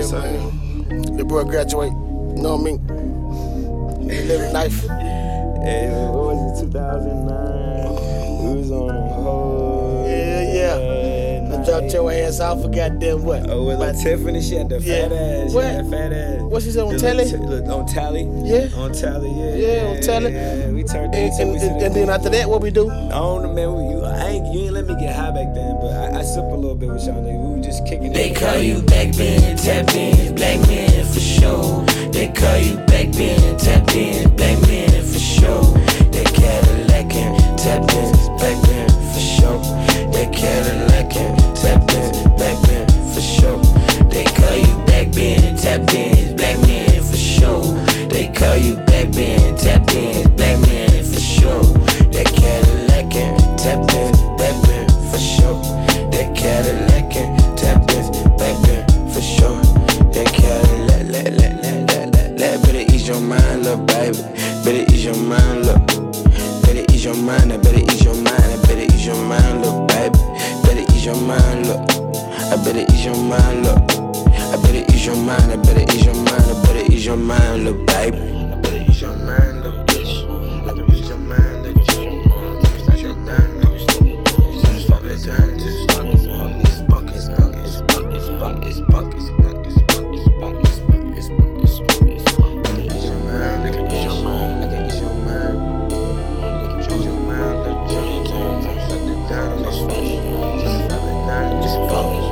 life, man. The boy graduate. You know what I mean? He living life. Hey, what was it, 2009? We was on a whole... Yeah. I dropped your ass off for goddamn what? Oh, with like Tiffany, she had the fat ass. What? She had fat ass. What she said on Tally? On Tally? Yeah. On Tally, yeah. Yeah, on Tally. Yeah, we turned And then after that, what we do? I don't know, man. You ain't let me get high back then, but I sip a little bit with y'all niggas. We were just kicking it. They call you back Ben, tap in, black man for sure. They call you back Ben, tap in, black man for sure. They Cadillac and tap in, black Ben for sure. They Cadillac and tap in, black Ben for sure. They call you back Ben, tap in, black man for sure. They call you back Ben, tap in, black man for sure. They Cadillac and tap in, black Ben for sure. They Cadillac and tap in, black Ben for sure. They Cadillac, better ease your mind, little baby. Better ease your mind, look. Better ease your mind, I better ease your mind, I better ease your mind, look, baby. Better ease your mind, look. I better ease your mind, look. I better ease your mind, I better ease your mind, I better ease your mind, look, baby. I better ease your mind, look, bitch. I better ease your mind, look, bitch. Ease your mind, look. Just fuck it down, just fuck it. It's buckets, buckets, buckets, buckets, buckets, buckets, buckets, buckets, buckets, buckets, buckets. Ease your mind, look, ease your mind, look, ease your mind. Ease your mind, look, just fuck it down, just fuck it. Just fuck it down, just fuck it.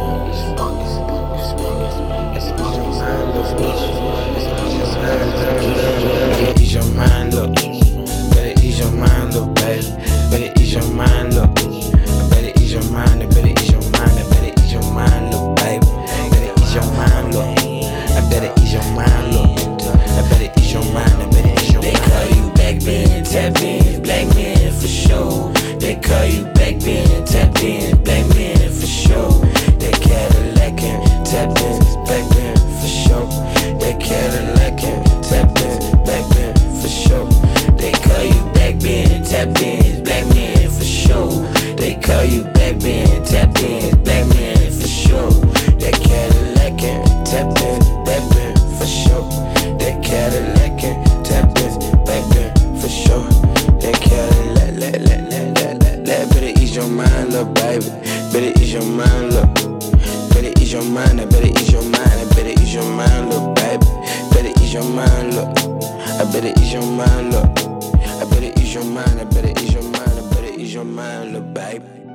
Better ease your mind, look. Better ease your mind, look, baby. Better ease your mind, look. Better ease your mind, better ease your mind, better ease your mind, look, baby. Better ease your mind, look. I better ease your mind, look. I better ease your mind, I better ease your mind. They call you back Ben, tap in, black man for sure. They call you back Ben, tap in, black man for sure. They Cadillac and tap in, black man for sure. They Cadillac and tap in, black man for sure. They call you back Ben, tap in, black man for sure. They call you back Ben, tap in, black man for sure. They Cadillac and tap in, black man for sure. They Cadillac and tap in, black man for sure. They Cadillac, better ease your mind, look, baby. Better ease your mind, look. Better ease your mind, I better ease your mind, I better ease your mind, look, baby. Better ease your mind, look. I better ease your mind, look. I better ease your mind, I better ease your mind, I better ease your mind, look, baby.